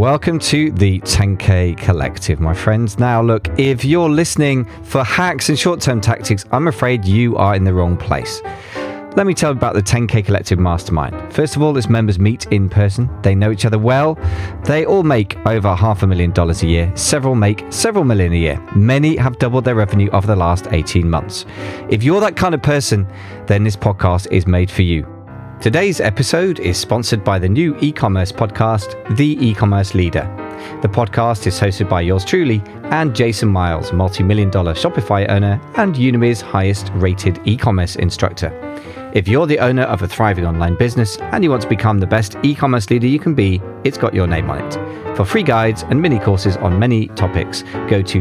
welcome to the 10K Collective, my friends. Now, look, if you're listening for hacks and short-term tactics, I'm afraid you are in the wrong place. Let me tell you about the 10K Collective Mastermind. First of all, its members meet in person. They know each other well. They all make over $500,000 a year. Several make several million a year. Many have doubled their revenue over the last 18 months. If you're that kind of person, then this podcast is made for you. Today's episode is sponsored by the new e-commerce podcast, The E-Commerce Leader. The podcast is hosted by yours truly and Jason Miles, multi-million-dollar Shopify owner and Udemy's highest-rated e-commerce instructor. If you're the owner of a thriving online business and you want to become the best e-commerce leader you can be, it's got your name on it. For free guides and mini courses on many topics, go to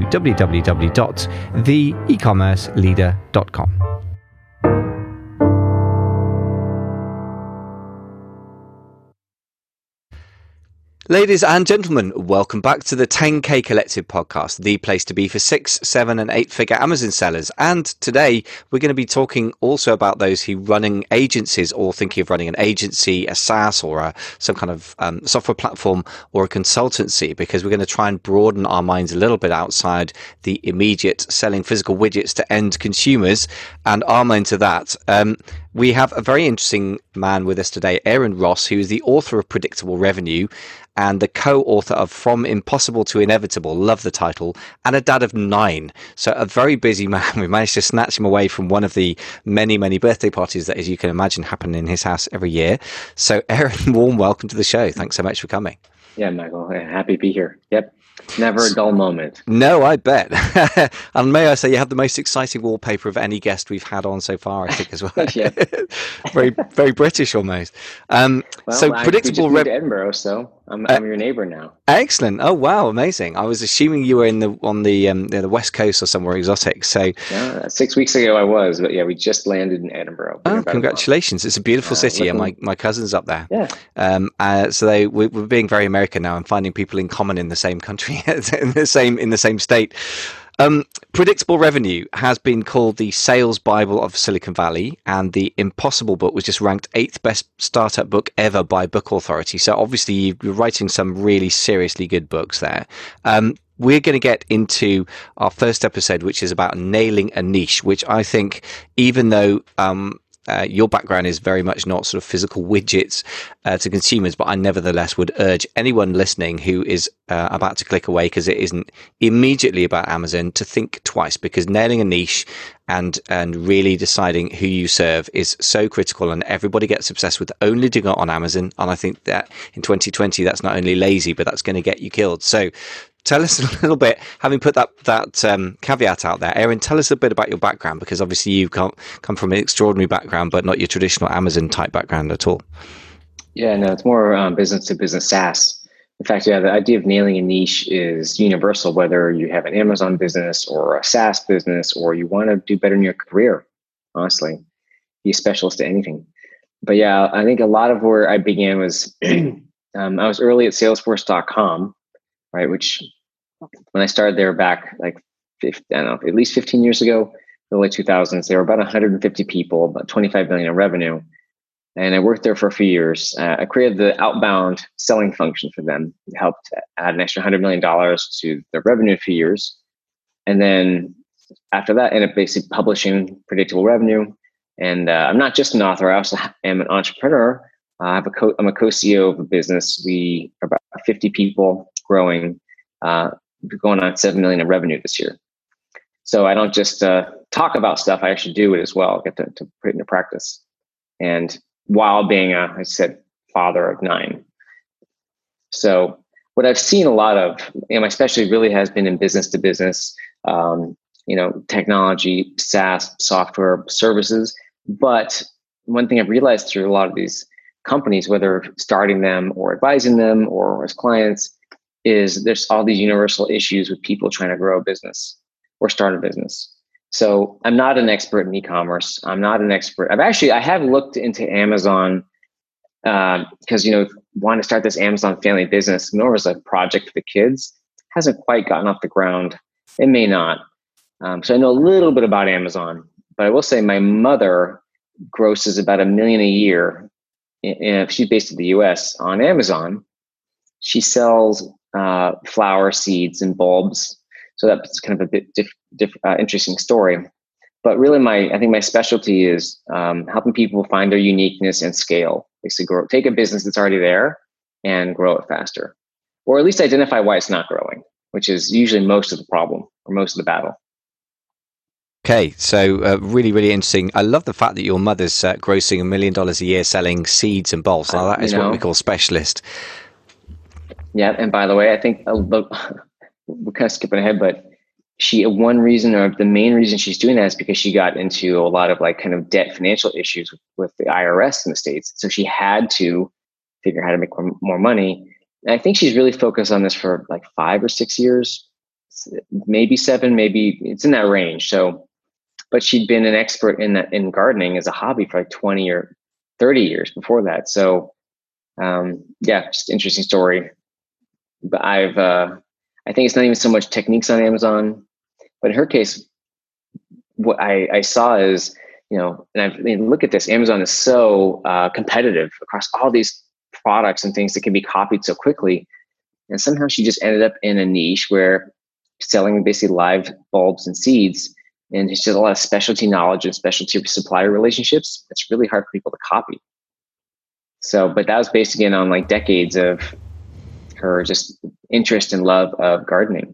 www.theecommerceleader.com. Ladies and gentlemen, welcome back to the 10K Collective podcast, the place to be for 6, 7 and 8 figure Amazon sellers. And today we're going to be talking also about those who running agencies or thinking of running an agency, a SaaS or some kind of software platform or a consultancy, because we're going to try and broaden our minds a little bit outside the immediate selling physical widgets to end consumers and armor into that. We have a very interesting man with us today, Aaron Ross, who is the author of Predictable Revenue and the co-author of From Impossible to Inevitable, love the title, and a dad of 9. So a very busy man. We managed to snatch him away from one of the many, many birthday parties that, as you can imagine, happen in his house every year. So Aaron, warm welcome to the show. Thanks so much for coming. Yeah, Michael, happy to be here. Yep. Never a dull moment. No, I bet. And may I say, you have the most exciting wallpaper of any guest we've had on so far, I think, as well. Yeah. Very, very British almost. So predictable revenue. Edinburgh, so I'm your neighbor now. Excellent. Oh wow, amazing. I was assuming you were on the West Coast or somewhere exotic. So 6 weeks ago I was, but yeah, we just landed in Edinburgh. Oh, congratulations! It's a beautiful city, and my cousin's up there. Yeah. So we're being very American now and finding people in common in the same country, in the same state. Predictable Revenue has been called the sales Bible of Silicon Valley, and the Impossible book was just ranked 8th best startup book ever by Book Authority. So obviously you're writing some really seriously good books there. We're going to get into our first episode, which is about nailing a niche, which I think, even though your background is very much not sort of physical widgets to consumers, but I nevertheless would urge anyone listening who is about to click away because it isn't immediately about Amazon to think twice, because nailing a niche and really deciding who you serve is so critical, and everybody gets obsessed with only doing it on Amazon. And I think that in 2020, that's not only lazy, but that's going to get you killed. So tell us a little bit, having put that caveat out there, Aaron, tell us a bit about your background, because obviously you come from an extraordinary background, but not your traditional Amazon type background at all. Yeah, no, it's more business to business SaaS. In fact, yeah, the idea of nailing a niche is universal, whether you have an Amazon business or a SaaS business, or you want to do better in your career, honestly, be a specialist at anything. But yeah, I think a lot of where I began was, I was early at Salesforce.com, right? Which when I started there back like, at least 15 years ago, the late 2000s, there were about 150 people, about 25 million in revenue. And I worked there for a few years. I created the outbound selling function for them. It helped add an extra $100 million to the revenue in a few years. And then after that, I ended up basically publishing Predictable Revenue. And I'm not just an author, I also am an entrepreneur. I'm a co-CEO of a business. We are about 50 people growing, going on 7 million in revenue this year. So I don't just talk about stuff, I actually do it as well, get to put it into practice. And while being I said, father of 9. So what I've seen a lot of, my specialty really has been in business to business, technology, SaaS, software, services. But one thing I've realized through a lot of these companies, whether starting them or advising them or as clients, is there's all these universal issues with people trying to grow a business or start a business. So I'm not an expert in e-commerce. I'm not an expert. I have looked into Amazon because, want to start this Amazon family business more as a project for the kids. Hasn't quite gotten off the ground. It may not. So I know a little bit about Amazon, but I will say my mother grosses about $1 million a year. She's based in the US on Amazon. She sells flower seeds and bulbs. So that's kind of a bit interesting story. But really, I think my specialty is helping people find their uniqueness and scale. Basically, take a business that's already there and grow it faster, or at least identify why it's not growing, which is usually most of the problem or most of the battle. Okay, so really, really interesting. I love the fact that your mother's grossing $1 million a year selling seeds and bulbs. Now that is what we call specialist. Yeah, and by the way, I think we're kind of skipping ahead, but one reason, or the main reason she's doing that, is because she got into a lot of like kind of debt financial issues with the IRS in the States. So she had to figure out how to make more money. And I think she's really focused on this for like 5 or 6 years, maybe 7, maybe it's in that range. So, but she'd been an expert in gardening as a hobby for like 20 or 30 years before that. So, yeah, just interesting story. But I think it's not even so much techniques on Amazon, but in her case, what I saw is, and look at this, Amazon is so competitive across all these products and things that can be copied so quickly. And somehow she just ended up in a niche where selling basically live bulbs and seeds. And she has a lot of specialty knowledge and specialty supplier relationships. It's really hard for people to copy. So, but that was based again on like decades of her just interest and love of gardening.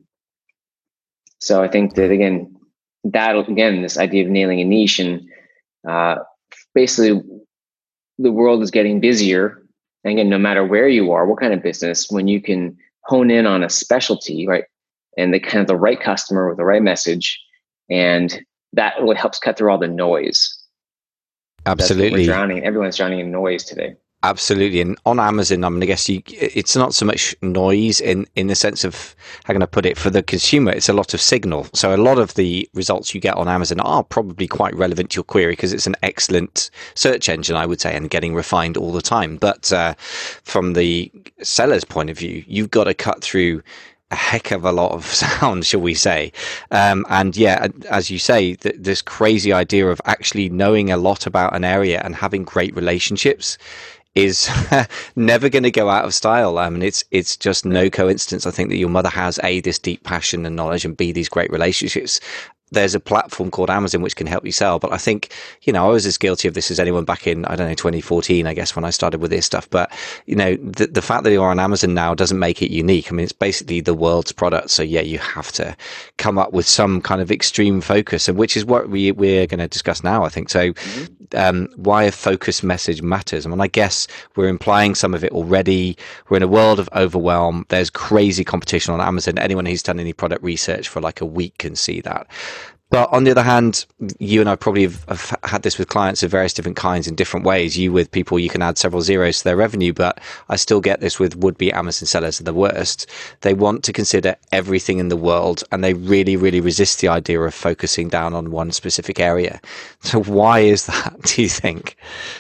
So I think that again, this idea of nailing a niche, and basically the world is getting busier. And again, no matter where you are, what kind of business, when you can hone in on a specialty, right, and the right customer with the right message, and that really helps cut through all the noise. Absolutely, everyone's drowning in noise today. Absolutely. And on Amazon, I'm going to guess it's not so much noise in the sense of, how can I put it, for the consumer, it's a lot of signal. So a lot of the results you get on Amazon are probably quite relevant to your query because it's an excellent search engine, I would say, and getting refined all the time. But from the seller's point of view, you've got to cut through a heck of a lot of sound, shall we say. And yeah, as you say, this crazy idea of actually knowing a lot about an area and having great relationships is never going to go out of style. I mean, it's just no coincidence, I think, that your mother has this deep passion and knowledge, and these great relationships. There's a platform called Amazon which can help you sell. But I think, I was as guilty of this as anyone back in, 2014, I guess, when I started with this stuff. But, the fact that you're on Amazon now doesn't make it unique. I mean, it's basically the world's product. So yeah, you have to come up with some kind of extreme focus, and which is what we're going to discuss now, I think. So why a focused message matters. I mean, I guess we're implying some of it already. We're in a world of overwhelm. There's crazy competition on Amazon. Anyone who's done any product research for like a week can see that. But on the other hand, you and I probably have had this with clients of various different kinds in different ways. You with people, you can add several zeros to their revenue, but I still get this with would-be Amazon sellers are the worst. They want to consider everything in the world, and they really, really resist the idea of focusing down on one specific area. So why is that, do you think?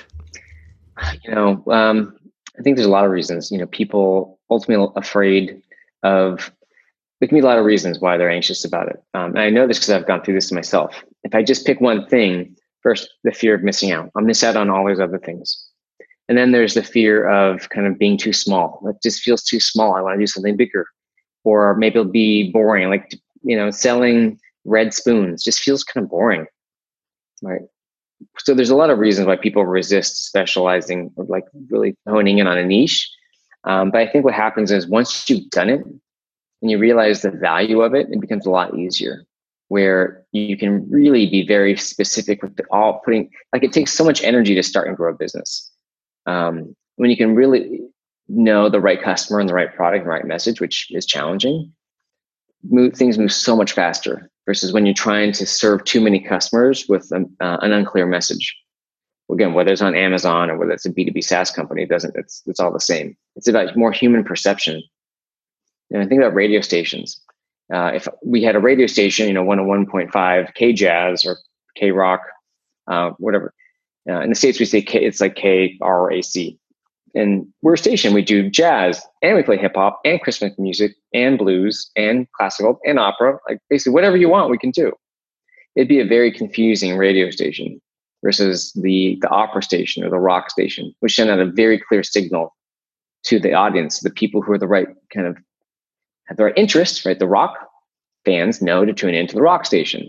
I think there's a lot of reasons. People ultimately afraid of. There can be a lot of reasons why they're anxious about it. And I know this because I've gone through this myself. If I just pick one thing, first, the fear of missing out. I'll miss out on all these other things. And then there's the fear of kind of being too small. It just feels too small. I want to do something bigger. Or maybe it'll be boring. Like, selling red spoons just feels kind of boring, right? So there's a lot of reasons why people resist specializing or like really honing in on a niche. But I think what happens is once you've done it, and you realize the value of it, it becomes a lot easier, where you can really be very specific with it takes so much energy to start and grow a business. When you can really know the right customer and the right product and the right message, which is challenging, things move so much faster versus when you're trying to serve too many customers with an unclear message. Again, whether it's on Amazon or whether it's a B2B SaaS company, it's all the same. It's about more human perception. And I think about radio stations. If we had a radio station, 101.5 K Jazz or K Rock, whatever. In the States, we say K, it's like KRAC. And we're a station. We do jazz and we play hip hop and Christmas music and blues and classical and opera. Like basically whatever you want, we can do. It'd be a very confusing radio station versus the opera station or the rock station, which send out a very clear signal to the audience, the people who are the right kind of have the right interest, right? The rock fans know to tune into the rock station.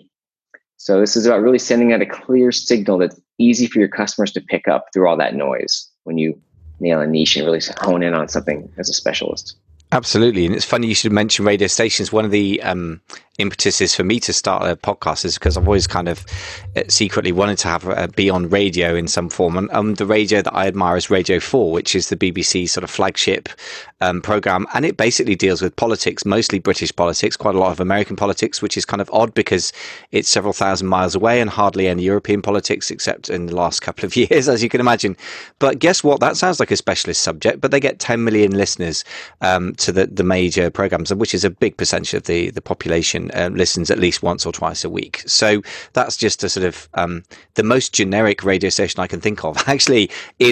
So this is about really sending out a clear signal that's easy for your customers to pick up through all that noise when you nail a niche and really hone in on something as a specialist. Absolutely. And it's funny you should mention radio stations. One of the impetuses for me to start a podcast is because I've always kind of secretly wanted to have be on radio in some form. And the radio that I admire is Radio 4, which is the BBC sort of flagship program. And it basically deals with politics, mostly British politics, quite a lot of American politics, which is kind of odd because it's several thousand miles away, and hardly any European politics, except in the last couple of years, as you can imagine. But guess what? That sounds like a specialist subject, but they get 10 million listeners to the major programs, which is a big percentage of the population listens at least once or twice a week. So that's just a sort of the most generic radio station I can think of. Actually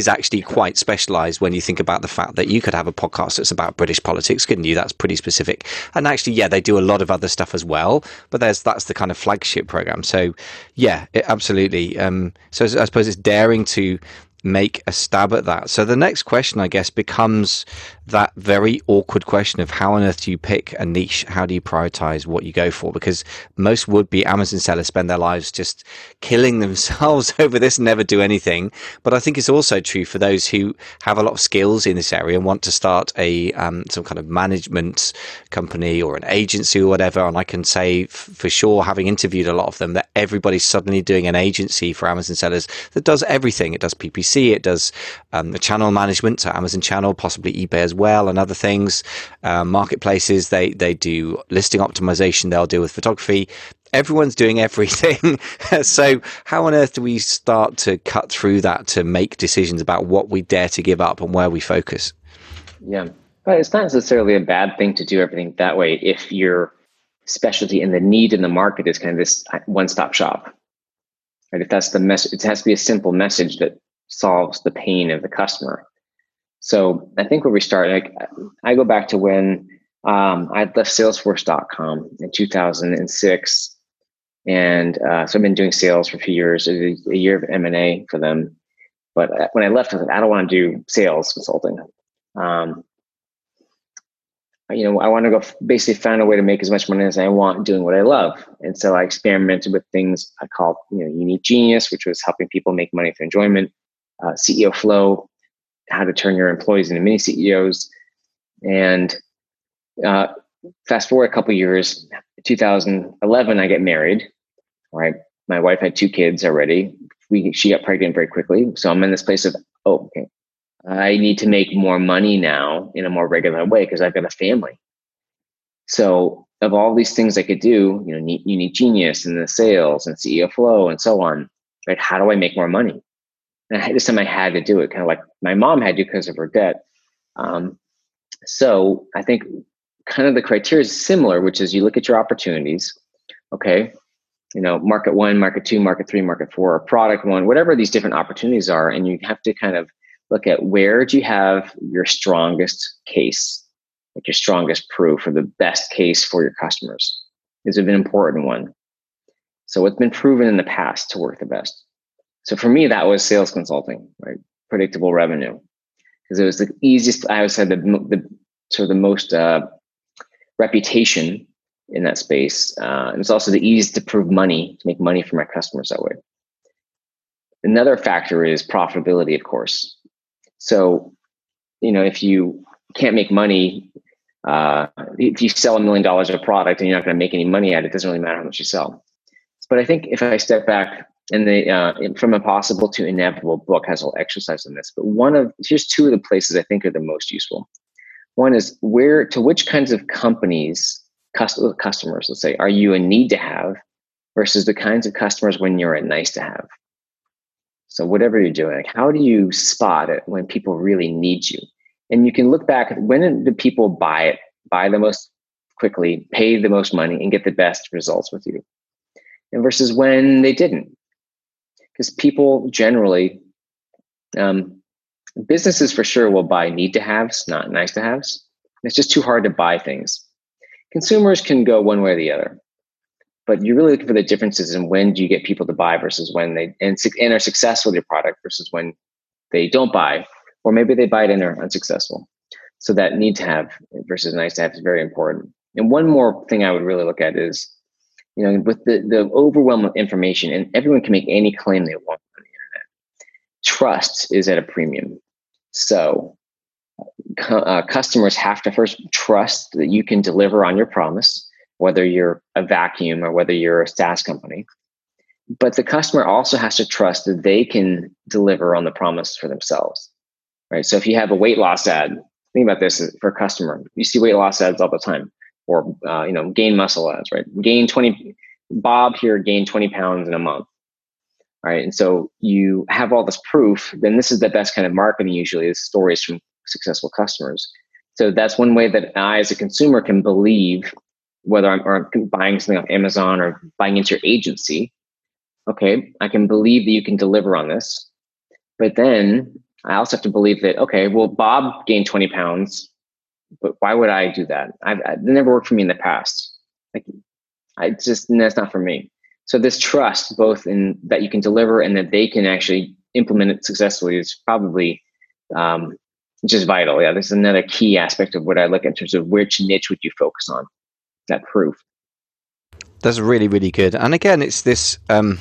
quite specialized when you think about the fact that you could have a podcast that's about British politics, couldn't you? That's pretty specific. And actually, yeah, they do a lot of other stuff as well, but that's the kind of flagship program. So yeah, absolutely. So I suppose it's daring to make a stab at that. So the next question, I guess, becomes that very awkward question of how on earth do you pick a niche? How do you prioritize what you go for? Because most would-be Amazon sellers spend their lives just killing themselves over this and never do anything. But I think it's also true for those who have a lot of skills in this area and want to start a some kind of management company or an agency or whatever. And I can say for sure, having interviewed a lot of them, that everybody's suddenly doing an agency for Amazon sellers that does everything. It does PPC, it does the channel management, so Amazon channel, possibly eBay as well, and other things. Marketplaces, they do listing optimization, they'll deal with photography. Everyone's doing everything. So how on earth do we start to cut through that to make decisions about what we dare to give up and where we focus? Yeah, but it's not necessarily a bad thing to do everything that way if your specialty and the need in the market is kind of this one-stop shop. Right? If that's the message, it has to be a simple message that solves the pain of the customer. So I think where we start, like I go back to when I left Salesforce.com in 2006. And so I've been doing sales for a few years, a year of M&A for them. But when I left, I was like, I don't want to do sales consulting. I want to go basically find a way to make as much money as I want doing what I love. And so I experimented with things I called, Unique Genius, which was helping people make money through enjoyment, CEO Flow, how to turn your employees into mini CEOs. And fast forward a couple of years, 2011, I get married. Right, my wife had 2 kids already. She got pregnant very quickly. So I'm in this place of, okay, I need to make more money now in a more regular way because I've got a family. So of all these things I could do, Unique Genius and the sales and CEO Flow and so on, right? How do I make more money? And this time I had to do it, kind of like my mom had to because of her debt. So I think kind of the criteria is similar, which is you look at your opportunities. Okay, market 1, market 2, market 3, market 4, or product 1, whatever these different opportunities are, and you have to kind of look at where do you have your strongest case, like your strongest proof, or the best case for your customers is an important one. So what's been proven in the past to work the best. So for me, that was sales consulting, right? Predictable revenue, because it was the easiest. I always had the sort of the most reputation in that space. And it's also the easiest to prove money, to make money for my customers that way. Another factor is profitability, of course. So, if you can't make money, if you sell $1 million of a product and you're not going to make any money at it, it doesn't really matter how much you sell. But I think if I step back, and From Impossible to Inevitable book has a whole exercise on this, but here's 2 of the places I think are the most useful. One is to which kinds of companies, customers, let's say, are you a need to have versus the kinds of customers when you're a nice to have. So whatever you're doing, like how do you spot it when people really need you? And you can look back at when do people buy the most quickly, pay the most money, and get the best results with you, and versus when they didn't. Because people generally, businesses for sure will buy need to haves, not nice to haves. It's just too hard to buy things. Consumers can go one way or the other, but you're really looking for the differences in when do you get people to buy versus when they and are successful with your product versus when they don't buy, or maybe they buy it and are unsuccessful. So that need to have versus nice to have is very important. And one more thing I would really look at is, with the overwhelm of information, and everyone can make any claim they want on the internet, trust is at a premium. So customers have to first trust that you can deliver on your promise, whether you're a vacuum or whether you're a SaaS company. But the customer also has to trust that they can deliver on the promise for themselves, right? So if you have a weight loss ad, think about this for a customer. You see weight loss ads all the time, or gain muscle ads, right? Bob here gained 20 pounds in a month, right? And so you have all this proof. Then this is the best kind of marketing. Usually, is stories from successful customers. So that's one way that I, as a consumer, can believe whether I'm buying something off Amazon or buying into your agency. Okay, I can believe that you can deliver on this. But then I also have to believe that, okay, well, Bob gained 20 pounds, but why would I do that? It never worked for me in the past. That's not for me. So this trust, both in that you can deliver and that they can actually implement it successfully, is probably just vital. Yeah, this is another key aspect of what I look at in terms of which niche would you focus on, that proof. That's really, really good. And again, it's this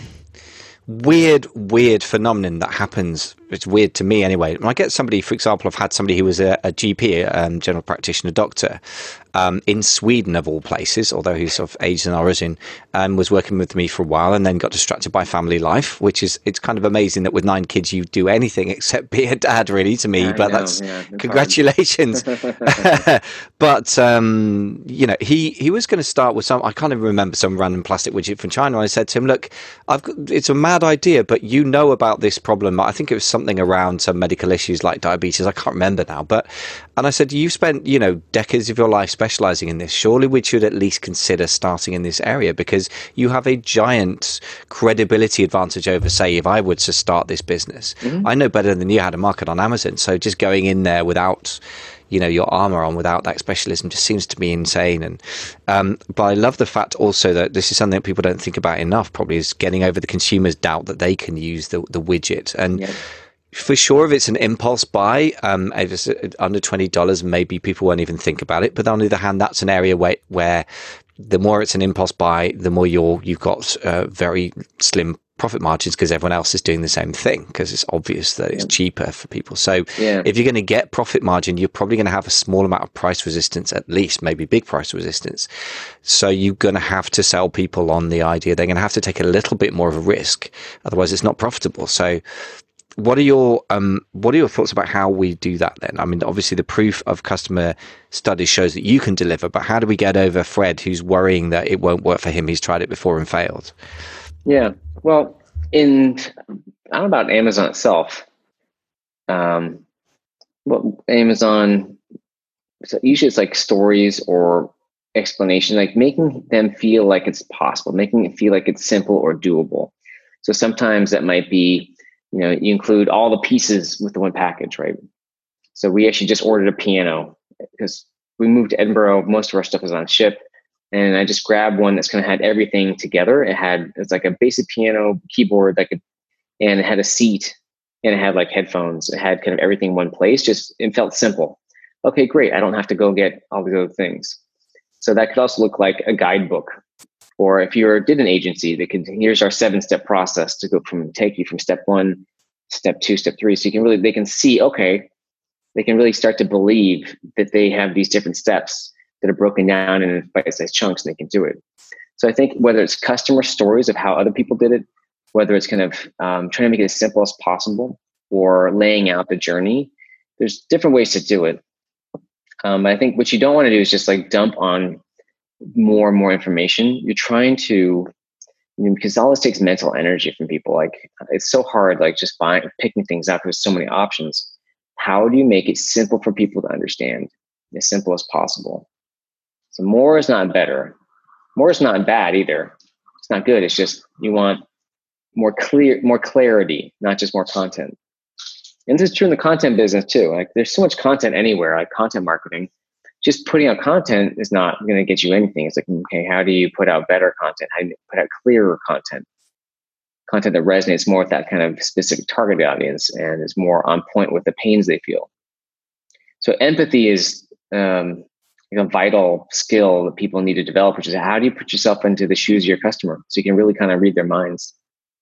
weird phenomenon that happens. It's weird to me anyway. When I get somebody, for example, I've had somebody who was a GP, general practitioner doctor, in Sweden of all places, although he's of age in origin, was working with me for a while and then got distracted by family life, it's kind of amazing that with 9 kids you do anything except be a dad, really, to me. But that's congratulations. But he was going to start with I can't even remember, some random plastic widget from China. I said to him, look, it's a mad idea, but you know about this problem. I think it was something around some medical issues like diabetes. I can't remember now, and I said, you've spent, decades of your life specializing in this. Surely we should at least consider starting in this area, because you have a giant credibility advantage over, say, if I were to start this business. Mm-hmm. I know better than you how to market on Amazon. So just going in there without, your armor on, without that specialism, just seems to me insane. And but I love the fact also that this is something that people don't think about enough, probably, is getting over the consumer's doubt that they can use the widget. And for sure, if it's an impulse buy, if it's under $20, maybe people won't even think about it. But on the other hand, that's an area where the more it's an impulse buy, the more you've got very slim profit margins, because everyone else is doing the same thing, because it's obvious that it's cheaper for people. So if you're going to get profit margin, you're probably going to have a small amount of price resistance, at least, maybe big price resistance. So you're going to have to sell people on the idea they're going to have to take a little bit more of a risk, otherwise it's not profitable. So what are your thoughts about how we do that then? I mean, obviously the proof of customer studies shows that you can deliver, but how do we get over Fred, who's worrying that it won't work for him? He's tried it before and failed. Yeah. Well, I don't know about Amazon itself. Amazon, so usually it's like stories or explanation, like making them feel like it's possible, making it feel like it's simple or doable. So sometimes that might be, you include all the pieces with the one package, right? So we actually just ordered a piano because we moved to Edinburgh. Most of our stuff is on ship. And I just grabbed one that's kind of had everything together. It's like a basic piano keyboard and it had a seat, and it had like headphones. It had kind of everything in one place. It felt simple. Okay, great. I don't have to go get all these other things. So that could also look like a guidebook. Or if you did an agency, here's our 7-step process to take you from step 1, step 2, step 3. So they can see, okay, they can really start to believe that they have these different steps that are broken down in bite-sized chunks, and they can do it. So I think whether it's customer stories of how other people did it, whether it's kind of trying to make it as simple as possible, or laying out the journey, there's different ways to do it. I think what you don't want to do is just like dump on more and more information. You're trying to, because all this takes mental energy from people. Like, it's so hard, like just picking things up. There's so many options. How do you make it simple for people to understand, as simple as possible? So more is not better. More is not bad either. It's not good. It's just you want more clarity, not just more content. And this is true in the content business too. Like, there's so much content anywhere, like content marketing. Just putting out content is not going to get you anything. It's like, okay, how do you put out better content? How do you put out clearer content that resonates more with that kind of specific target audience and is more on point with the pains they feel? So empathy is a vital skill that people need to develop, which is how do you put yourself into the shoes of your customer so you can really kind of read their minds.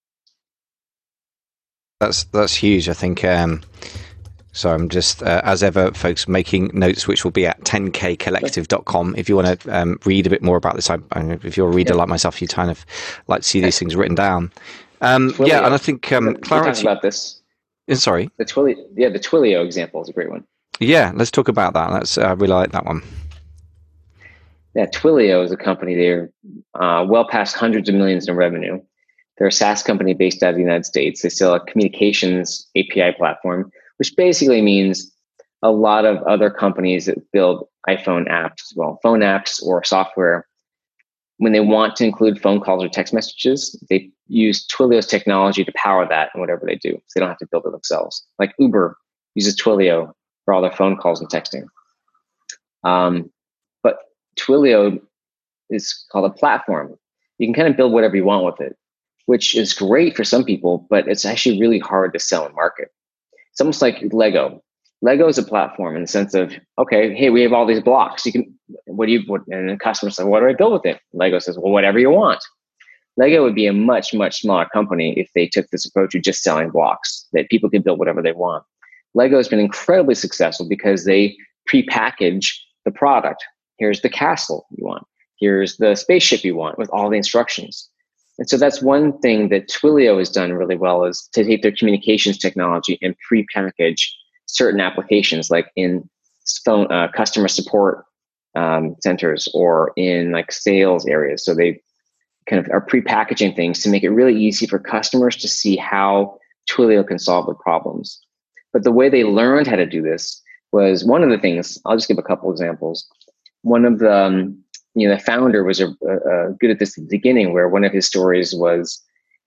That's huge. I think. So I'm just, as ever, folks, making notes, which will be at 10kcollective.com. If you want to read a bit more about this, if you're a reader like myself, you kind of like to see these things written down. Yeah, and I think clarity. Talk about this. Sorry. The Twilio example is a great one. Yeah, let's talk about that. I really like that one. Yeah, Twilio is a company. They're well past hundreds of millions in revenue. They're a SaaS company based out of the United States. They sell a communications API platform, which basically means a lot of other companies that build iPhone apps, phone apps or software, when they want to include phone calls or text messages, they use Twilio's technology to power that in whatever they do. So they don't have to build it themselves. Like Uber uses Twilio for all their phone calls and texting. But Twilio is called a platform. You can kind of build whatever you want with it, which is great for some people, but it's actually really hard to sell and market. It's almost like Lego. Lego is a platform in the sense of, okay, hey, we have all these blocks. You can, and the customer says, what do I build with it? Lego says, well, whatever you want. Lego would be a much, much smaller company if they took this approach of just selling blocks, that people can build whatever they want. Lego has been incredibly successful because they pre-package the product. Here's the castle you want. Here's the spaceship you want with all the instructions. And so that's one thing that Twilio has done really well, is to take their communications technology and pre-package certain applications, like in phone customer support centers or in like sales areas. So they kind of are pre-packaging things to make it really easy for customers to see how Twilio can solve their problems. But the way they learned how to do this was one of the things. I'll just give a couple examples. One of the the founder was good at this at the beginning, where one of his stories was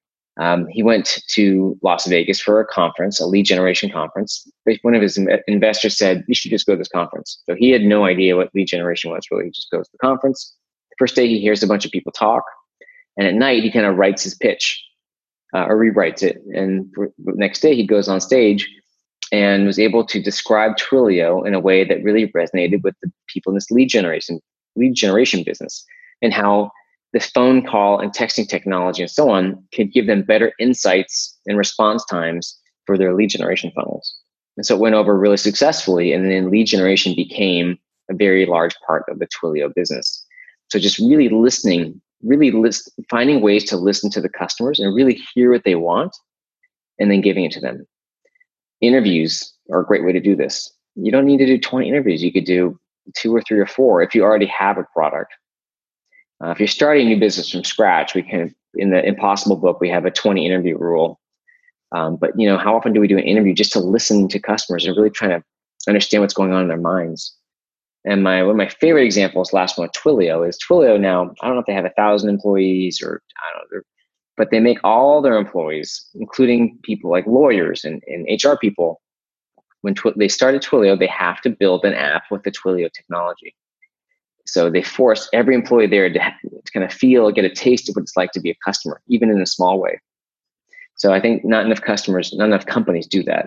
he went to Las Vegas for a conference, a lead generation conference. One of his investors said, you should just go to this conference. So he had no idea what lead generation was really. He just goes to the conference. The first day he hears a bunch of people talk. And at night he kind of writes his pitch or rewrites it. And the next day he goes on stage and was able to describe Twilio in a way that really resonated with the people in this lead generation business, and how the phone call and texting technology and so on could give them better insights and response times for their lead generation funnels. And so it went over really successfully. And then lead generation became a very large part of the Twilio business. So just really listening, finding ways to listen to the customers and really hear what they want and then giving it to them. Interviews are a great way to do this. You don't need to do 20 interviews. You could do 2 or 3 or 4 if you already have a product. If you're starting a new business from scratch, we can, in the Impossible book, we have a 20 interview rule. But how often do we do an interview just to listen to customers and really trying to understand what's going on in their minds? And one of my favorite examples, last one, Twilio, is Twilio now, I don't know if they have 1,000 employees or I don't know, but they make all their employees, including people like lawyers and HR people, when they started Twilio, they have to build an app with the Twilio technology. So they force every employee there to kind of get a taste of what it's like to be a customer, even in a small way. So I think not enough companies do that.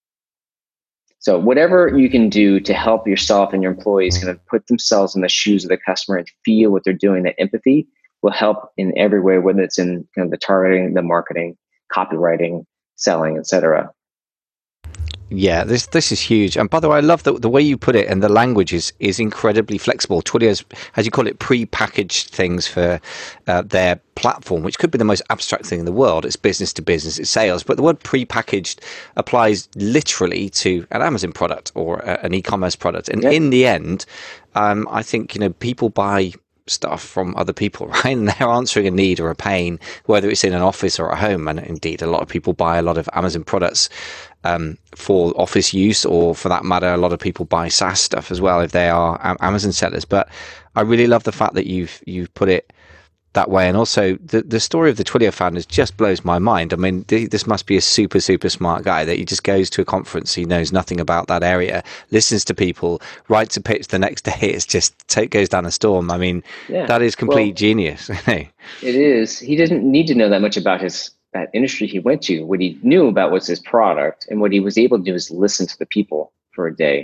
So whatever you can do to help yourself and your employees kind of put themselves in the shoes of the customer and feel what they're doing, that empathy will help in every way, whether it's in kind of the targeting, the marketing, copywriting, selling, etc. Yeah, this is huge. And by the way, I love the way you put it, and the language is incredibly flexible. Twilio's, as you call it, pre-packaged things for their platform, which could be the most abstract thing in the world. It's business to business, it's sales. But the word pre-packaged applies literally to an Amazon product or an e-commerce product. And in the end, I think, people buy stuff from other people, right? And they're answering a need or a pain, whether it's in an office or at home. And indeed, a lot of people buy a lot of Amazon products for office use, or for that matter, a lot of people buy SaaS stuff as well if they are Amazon sellers. But I really love the fact that you've put it that way. And also the story of the Twilio founders just blows my mind. I mean, this must be a super, super smart guy that he just goes to a conference, he knows nothing about that area, listens to people, writes a pitch the next day, it's just goes down a storm. I mean, that is complete genius. It is. He didn't need to know that much about that industry he went to. What he knew about was his product, and what he was able to do is listen to the people for a day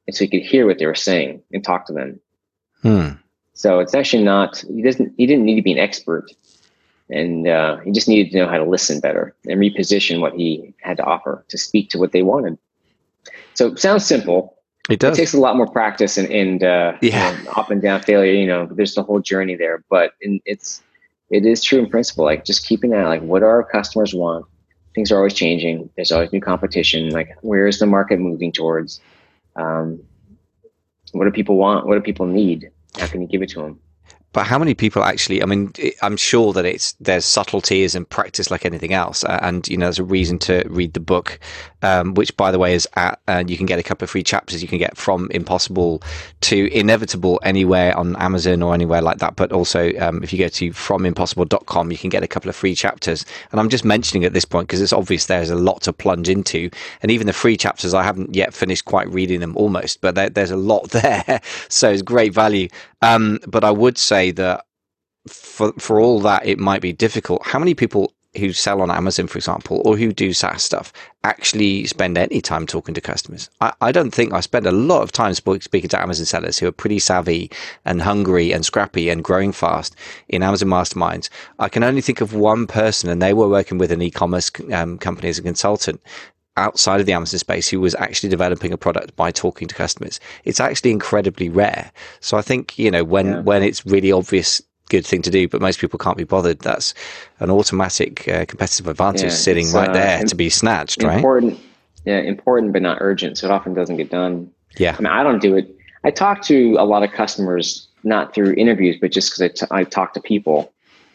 and so he could hear what they were saying and talk to them. Hmm. So it's actually not, he didn't need to be an expert, and he just needed to know how to listen better and reposition what he had to offer to speak to what they wanted. So it sounds simple. It It does. takes a lot more practice and Yeah. up and down failure. There's the whole journey there, but it is true in principle. Like just keeping that, like what our customers want. Things are always changing. There's always new competition. Like where is the market moving towards? Um, what do people want? What do people need? How can you give it to them? But how many people actually? I mean, I'm sure that there's subtleties and practice like anything else, and there's a reason to read the book, which, by the way, is you can get a couple of free chapters. You can get From Impossible to Inevitable anywhere on Amazon or anywhere like that. But also, if you go to fromimpossible.com, you can get a couple of free chapters. And I'm just mentioning at this point because it's obvious there's a lot to plunge into, and even the free chapters, I haven't yet finished quite reading them almost, but there's a lot there, so it's great value. But I would say that for all that it might be difficult, how many people who sell on Amazon, for example, or who do SaaS stuff actually spend any time talking to customers? I don't think I spend a lot of time speaking to Amazon sellers who are pretty savvy and hungry and scrappy and growing fast in Amazon masterminds. I can only think of one person, and they were working with an e-commerce company as a consultant outside of the Amazon space who was actually developing a product by talking to customers. It's actually incredibly rare. So I think, when it's really obvious good thing to do, but most people can't be bothered, that's an automatic competitive advantage sitting right there to be snatched, important, right? Important, but not urgent. So it often doesn't get done. Yeah. I mean, I don't do it. I talk to a lot of customers, not through interviews, but just because I talk to people.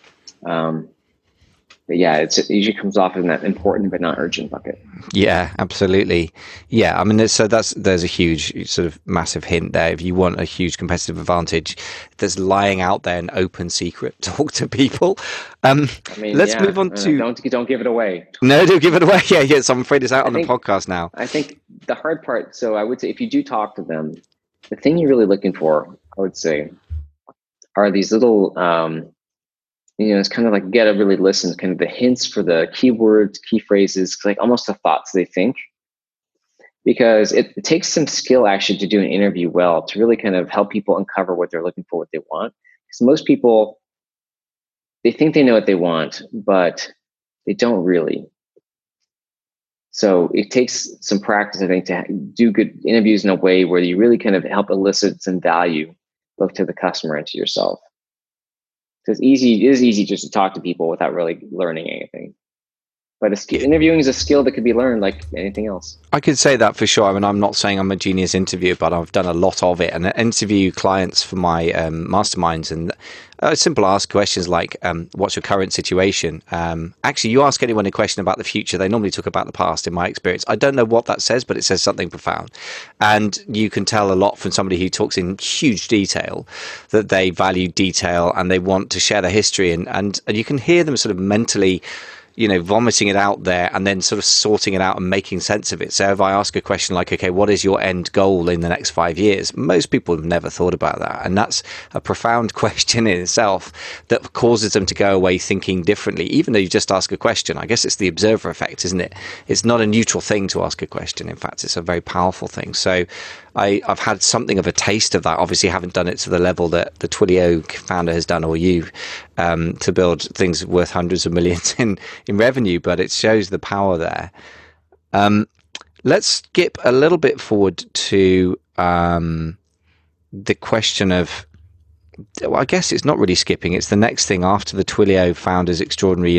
But yeah, it usually comes off in that important but not urgent bucket. Yeah, absolutely. Yeah, I mean, there's a huge sort of massive hint there. If you want a huge competitive advantage, there's lying out there an open secret. Talk to people. Let's move on to don't give it away. No, don't give it away. Yeah. So I'm afraid it's out on the podcast now. I think the hard part. So I would say if you do talk to them, the thing you're really looking for, I would say, are these little. It's kind of like you got to really listen, kind of the hints for the keywords, key phrases, like almost the thoughts they think. Because it takes some skill actually to do an interview well, to really kind of help people uncover what they're looking for, what they want. Because most people, they think they know what they want, but they don't really. So it takes some practice, I think, to do good interviews in a way where you really kind of help elicit some value both to the customer and to yourself. It is easy just to talk to people without really learning anything. But interviewing is a skill that could be learned like anything else. I could say that for sure. I mean, I'm not saying I'm a genius interviewer, but I've done a lot of it, and I interview clients for my masterminds, and simple ask questions like, what's your current situation? Actually, you ask anyone a question about the future, they normally talk about the past, in my experience. I don't know what that says, but it says something profound. And you can tell a lot from somebody who talks in huge detail that they value detail and they want to share their history, and you can hear them sort of mentally vomiting it out there and then sort of sorting it out and making sense of it. So if I ask a question like, okay, what is your end goal in the next 5 years? Most people have never thought about that. And that's a profound question in itself that causes them to go away thinking differently, even though you just ask a question. I guess it's the observer effect, isn't it? It's not a neutral thing to ask a question. In fact, it's a very powerful thing. So I've had something of a taste of that. Obviously, haven't done it to the level that the Twilio founder has done, or you, to build things worth hundreds of millions in revenue, but it shows the power there. Let's skip a little bit forward to the question of, well, I guess it's not really skipping. It's the next thing after the Twilio founders extraordinary.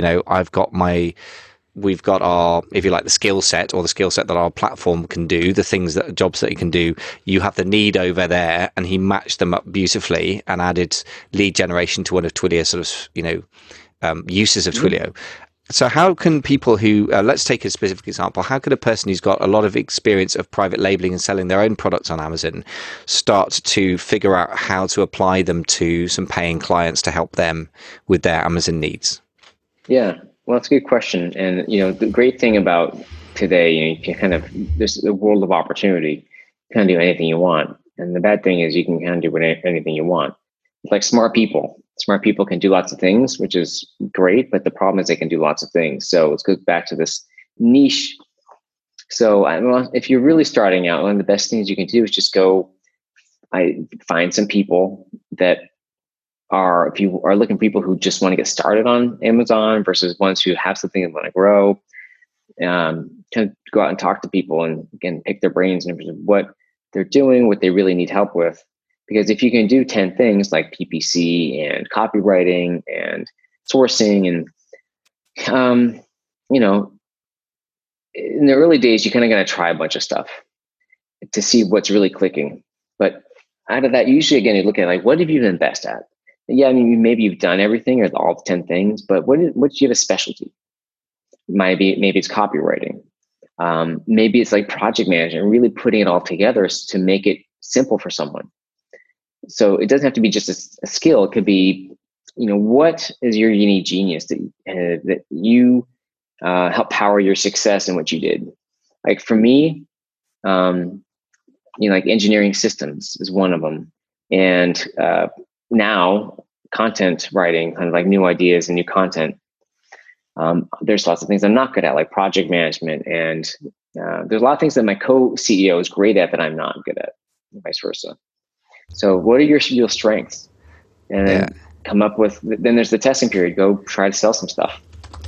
We've got our, if you like, the skill set, or the skill set that our platform can do, the jobs that it can do. You have the need over there, and he matched them up beautifully and added lead generation to one of Twilio's sort of, uses of Twilio. So how can people who, let's take a specific example, how could a person who's got a lot of experience of private labeling and selling their own products on Amazon start to figure out how to apply them to some paying clients to help them with their Amazon needs? Yeah. Well, that's a good question. And, the great thing about today, you can kind of, there's a world of opportunity. You can do anything you want. And the bad thing is you can kind of do anything you want. It's like smart people. Smart people can do lots of things, which is great. But the problem is they can do lots of things. So it goes back to this niche So well, if you're really starting out, one of the best things you can do is just I find some people that if you are looking for people who just want to get started on Amazon versus ones who have something and want to grow, kind of go out and talk to people and again, pick their brains in terms of what they're doing, what they really need help with. Because if you can do 10 things like PPC and copywriting and sourcing and, you know, in the early days, you kind of got to try a bunch of stuff to see what's really clicking. But out of that, usually, again, you look at like, what have you been best at? Yeah, I mean, maybe you've done everything or all 10 things, but what do you have a specialty? Maybe it's copywriting. Maybe it's like project management, really putting it all together to make it simple for someone. So it doesn't have to be just a skill. It could be, what is your unique genius that you help power your success in what you did? Like for me, like engineering systems is one of them. And now content writing, kind of like new ideas and new content. There's lots of things I'm not good at, like project management. And there's a lot of things that my co-CEO is great at that I'm not good at, and vice versa. So what are your real strengths? And then come up with, then there's the testing period. Go try to sell some stuff.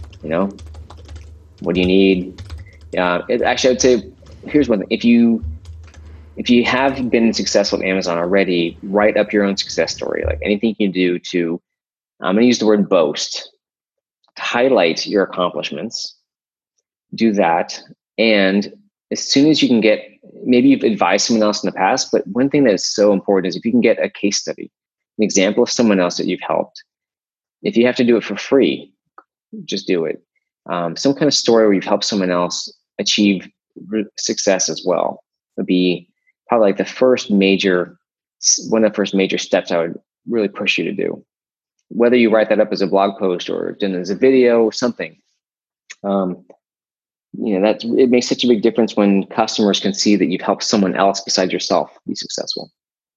What do you need? Actually, I would say, here's one thing. If you have been successful at Amazon already, write up your own success story. Like anything you can do to, I'm going to use the word boast, to highlight your accomplishments. Do that. And as soon as you can get, maybe you've advised someone else in the past, but one thing that is so important is if you can get a case study, an example of someone else that you've helped. If you have to do it for free, just do it. Some kind of story where you've helped someone else achieve success as well would be probably like one of the first major steps I would really push you to do. Whether you write that up as a blog post or done as a video or something, it makes such a big difference when customers can see that you've helped someone else besides yourself be successful.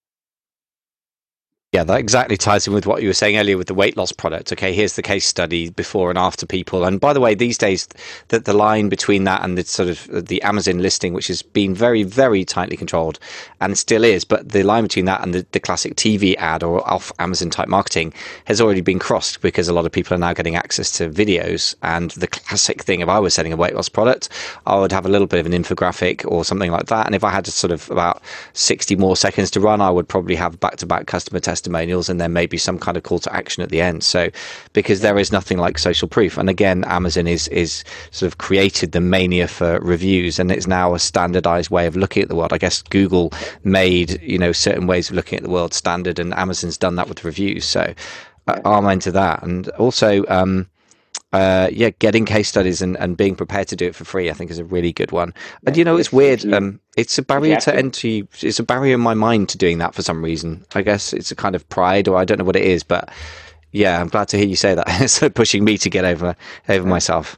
Yeah, that exactly ties in with what you were saying earlier with the weight loss product. Okay, here's the case study before and after people. And by the way, these days, the line between that and the sort of the Amazon listing, which has been very, very tightly controlled and still is, but the line between that and the classic TV ad or off Amazon type marketing has already been crossed because a lot of people are now getting access to videos. And the classic thing, if I was selling a weight loss product, I would have a little bit of an infographic or something like that. And if I had sort of about 60 more seconds to run, I would probably have back-to-back customer testimonials and then maybe some kind of call to action at the end. So because there is nothing like social proof, and again, Amazon is sort of created the mania for reviews, and it's now a standardized way of looking at the world. I guess Google made certain ways of looking at the world standard, and Amazon's done that with reviews. So I'm into that. And also getting case studies and being prepared to do it for free, I think, is a really good one. And it's weird. It's a barrier to entry. It's a barrier in my mind to doing that for some reason. I guess it's a kind of pride, or I don't know what it is. But yeah, I'm glad to hear you say that. It's pushing me to get over myself.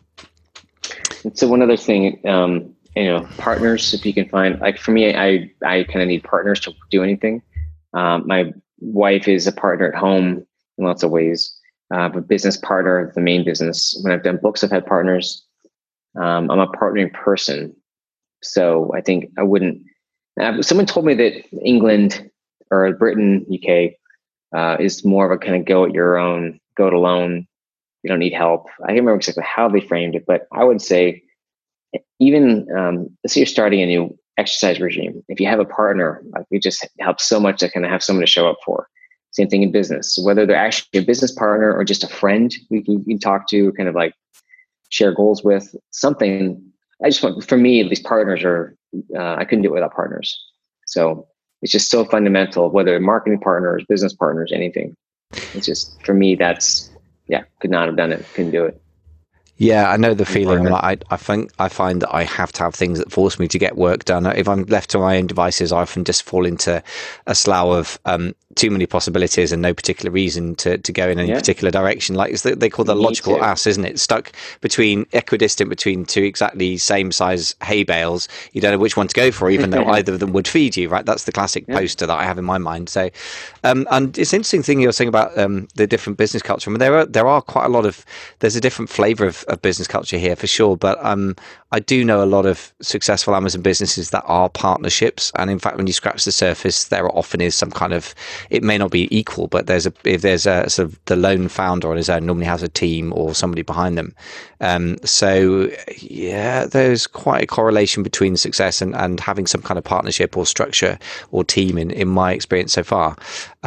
So one other thing, partners. If you can find, like for me, I kind of need partners to do anything. My wife is a partner at home in lots of ways. A business partner of the main business. When I've done books, I've had partners. I'm a partnering person. So I think I wouldn't. Someone told me that England or Britain, UK, is more of a kind of go it alone. You don't need help. I can't remember exactly how they framed it, but I would say even let's say you're starting a new exercise regime. If you have a partner, it just helps so much to kind of have someone to show up for. Same thing in business. So whether they're actually a business partner or just a friend we can talk to, kind of like share goals with, something. For me, these partners are, I couldn't do it without partners. So it's just so fundamental, whether marketing partners, business partners, anything. It's just, for me, could not have done it. Couldn't do it. Yeah, I know the feeling. I find that I have to have things that force me to get work done. If I'm left to my own devices, I often just fall into a slough of too many possibilities and no particular reason to go in any particular direction. Like they call the logical ass, isn't it? Stuck equidistant between two exactly same size hay bales. You don't know which one to go for, even though either of them would feed you. Right? That's the classic poster that I have in my mind. So, And it's interesting thing you're saying about the different business culture. I mean, there are quite a lot of there's a different flavor of business culture here for sure. But I do know a lot of successful Amazon businesses that are partnerships, and in fact, when you scratch the surface, there often is some kind of, it may not be equal, but if there's a sort of the lone founder on his own normally has a team or somebody behind them. So yeah, there's quite a correlation between success and having some kind of partnership or structure or team in my experience so far.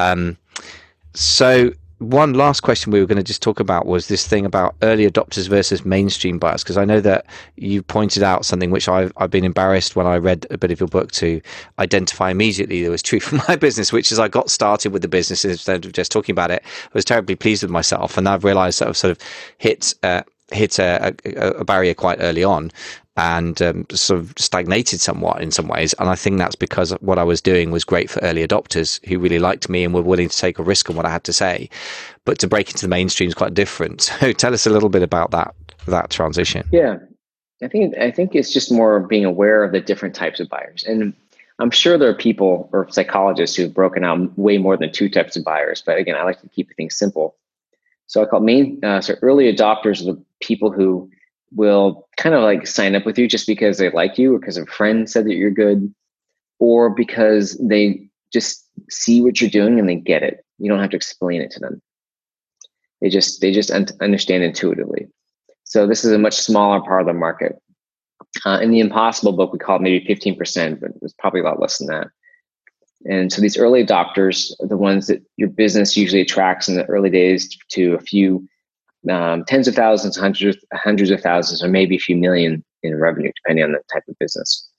So one last question we were going to just talk about was this thing about early adopters versus mainstream buyers, because I know that you pointed out something which I've been embarrassed when I read a bit of your book to identify immediately that was true for my business, which is I got started with the business instead of just talking about it. I was terribly pleased with myself, and I've realized that I've sort of hit a barrier quite early on and sort of stagnated somewhat in some ways. And I think that's because what I was doing was great for early adopters who really liked me and were willing to take a risk on what I had to say. But to break into the mainstream is quite different. So tell us a little bit about that transition. Yeah, I think it's just more being aware of the different types of buyers. And I'm sure there are people or psychologists who've broken out way more than two types of buyers. But again, I like to keep things simple. So I call early adopters are the people who will kind of like sign up with you just because they like you or because a friend said that you're good, or because they just see what you're doing and they get it. You don't have to explain it to them. They just understand intuitively. So this is a much smaller part of the market. In the Impossible book, we call it maybe 15%, but it's probably a lot less than that. And so these early adopters are the ones that your business usually attracts in the early days to a few tens of thousands, hundreds of thousands, or maybe a few million in revenue, depending on the type of business.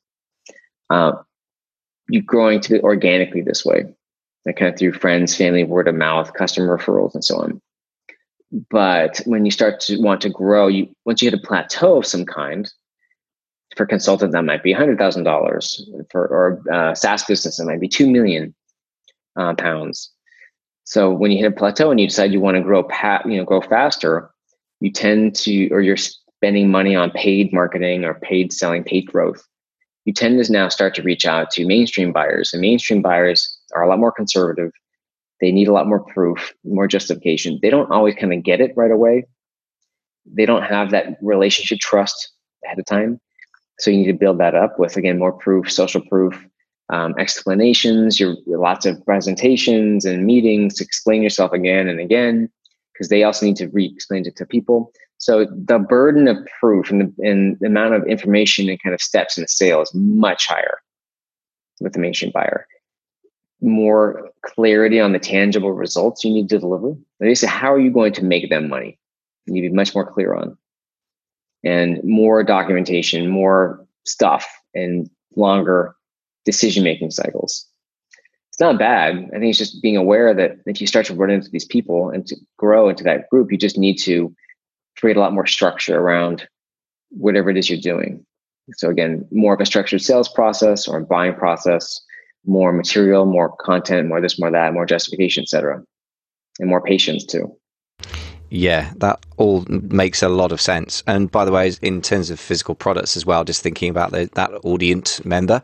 You're growing to organically this way, like kind of through friends, family, word of mouth, customer referrals, and so on. But when you start to want to grow, once you hit a plateau of some kind, for a consultant, that might be $100,000. Or a SaaS business, that might be 2 million pounds. So when you hit a plateau and you decide you want to grow faster, you tend to, or you're spending money on paid marketing or paid selling, paid growth. You tend to now start to reach out to mainstream buyers, and mainstream buyers are a lot more conservative. They need a lot more proof, more justification. They don't always kind of get it right away. They don't have that relationship trust ahead of time. So you need to build that up with, again, more proof, social proof, explanations, your lots of presentations and meetings to explain yourself again and again, because they also need to re-explain it to people. So the burden of proof and the amount of information and kind of steps in the sale is much higher with the mainstream buyer. More clarity on the tangible results you need to deliver. They say, how are you going to make them money? You need to be much more clear on. And more documentation, more stuff, and longer decision-making cycles. It's not bad. I think it's just being aware that if you start to run into these people and to grow into that group, you just need to create a lot more structure around whatever it is you're doing. So again, more of a structured sales process or a buying process, more material, more content, more this, more that, more justification, et cetera, and more patience too. Yeah, that all makes a lot of sense. And by the way, in terms of physical products as well, just thinking about that audience member,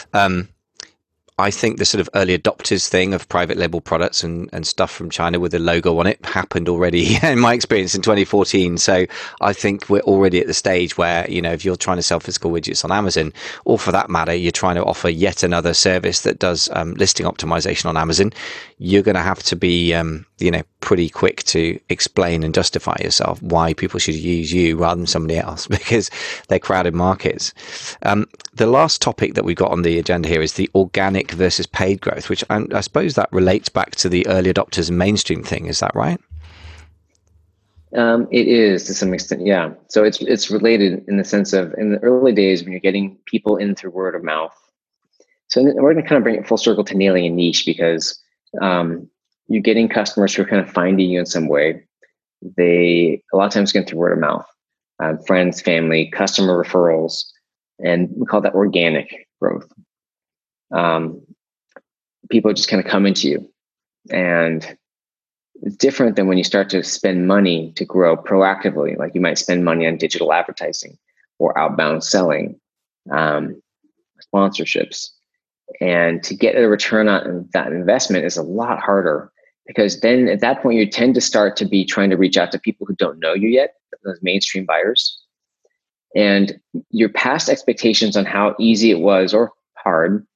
I think the sort of early adopters thing of private label products and stuff from China with a logo on it happened already in my experience in 2014. So I think we're already at the stage where, if you're trying to sell physical widgets on Amazon, or for that matter, you're trying to offer yet another service that does listing optimization on Amazon, you're going to have to be, pretty quick to explain and justify yourself why people should use you rather than somebody else, because they're crowded markets. The last topic that we've got on the agenda here is the organic versus paid growth, which I suppose that relates back to the early adopters and mainstream thing. Is that right? It is to some extent, yeah. So it's related in the sense of, in the early days when you're getting people in through word of mouth. So we're going to kind of bring it full circle to nailing a niche, because you're getting customers who are kind of finding you in some way. They a lot of times get through word of mouth, friends, family, customer referrals, and we call that organic growth. People just kind of come into you, and it's different than when you start to spend money to grow proactively. Like you might spend money on digital advertising or outbound selling, sponsorships. And to get a return on that investment is a lot harder, because then at that point you tend to start to be trying to reach out to people who don't know you yet, those mainstream buyers. And your past expectations on how easy it was or hard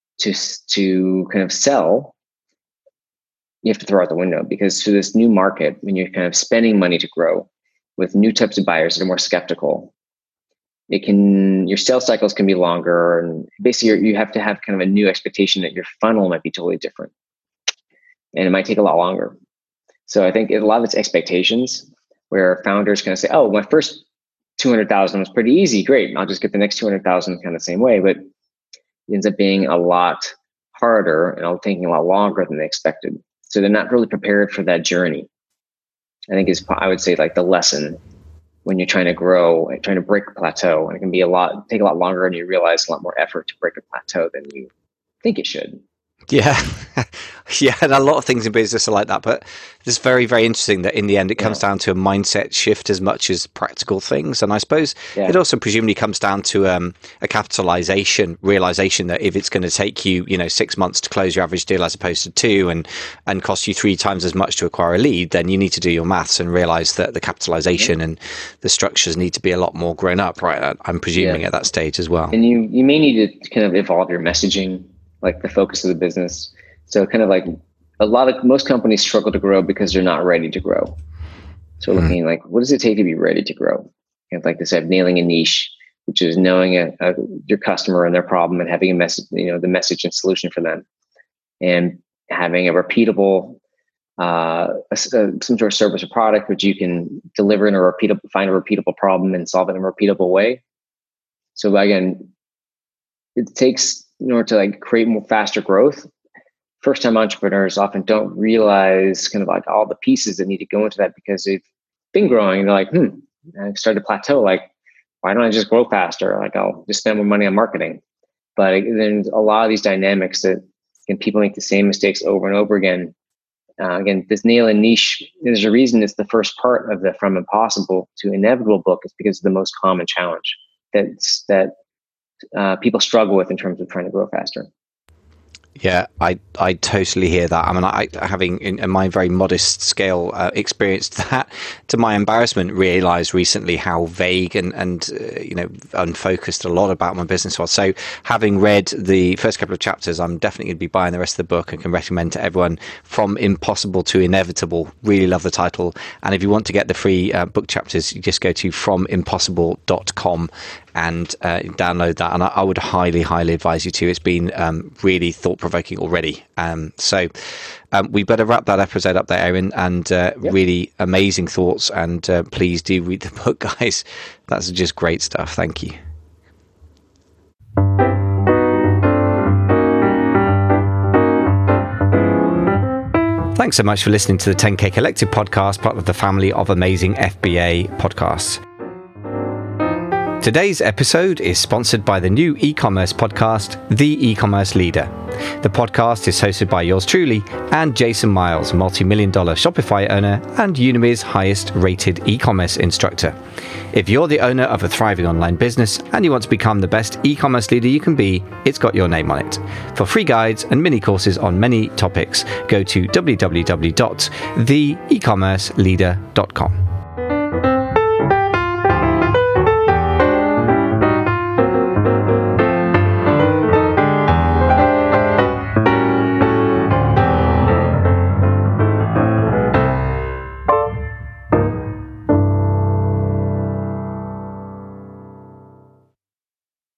to kind of sell, you have to throw out the window, because for this new market, when you're kind of spending money to grow with new types of buyers that are more skeptical, your sales cycles can be longer, and basically you have to have kind of a new expectation that your funnel might be totally different, and it might take a lot longer. So I think a lot of it's expectations, where founders kind of say, "Oh, my first 200,000 was pretty easy, great, I'll just get the next 200,000 kind of the same way," but it ends up being a lot harder and taking a lot longer than they expected. So they're not really prepared for that journey. I think I would say, like, the lesson when you're trying to grow and trying to break a plateau, and it can be take a lot longer, and you realize a lot more effort to break a plateau than you think it should. Yeah. Yeah, and a lot of things in business are like that, but it's very, very interesting that in the end it comes down to a mindset shift as much as practical things. And I suppose it also presumably comes down to a realization that if it's going to take you, 6 months to close your average deal as opposed to 2, and cost you 3 times as much to acquire a lead, then you need to do your maths and realize that the capitalization and the structures need to be a lot more grown up, right? I'm presuming at that stage as well. And you may need to kind of evolve your messaging, like the focus of the business. So kind of like most companies struggle to grow because they're not ready to grow. So looking like, what does it take to be ready to grow? And like this, nailing a niche, which is knowing your customer and their problem, and having a message, the message and solution for them, and having a repeatable, some sort of service or product which you can deliver find a repeatable problem and solve it in a repeatable way. So again, it takes, in order to like create more faster growth, first-time entrepreneurs often don't realize kind of like all the pieces that need to go into that, because they've been growing. And they're like, I've started to plateau. Like, why don't I just grow faster? Like, I'll just spend more money on marketing. But there's a lot of these dynamics that people make the same mistakes over and over again. Again, this nail and niche, there's a reason it's the first part of the From Impossible to Inevitable book. It's because it's the most common challenge that people struggle with in terms of trying to grow faster. Yeah, I totally hear that. I mean, having in my very modest scale experienced that, to my embarrassment, realized recently how vague and unfocused a lot about my business was. So having read the first couple of chapters, I'm definitely going to be buying the rest of the book, and can recommend to everyone From Impossible to Inevitable. Really love the title. And if you want to get the free book chapters, you just go to fromimpossible.com and download that. And I would highly, highly advise you to. It's been really thought-provoking already. So we better wrap that episode up there, Aaron, and really amazing thoughts. And please do read the book, guys. That's just great stuff. Thank you. Thanks so much for listening to the 10K Collective podcast, part of the family of amazing FBA podcasts. Today's episode is sponsored by the new e-commerce podcast, The E-Commerce Leader. The podcast is hosted by yours truly and Jason Miles, multi-million-dollar Shopify owner and Udemy's highest-rated e-commerce instructor. If you're the owner of a thriving online business and you want to become the best e-commerce leader you can be, it's got your name on it. For free guides and mini courses on many topics, go to www.theecommerceleader.com.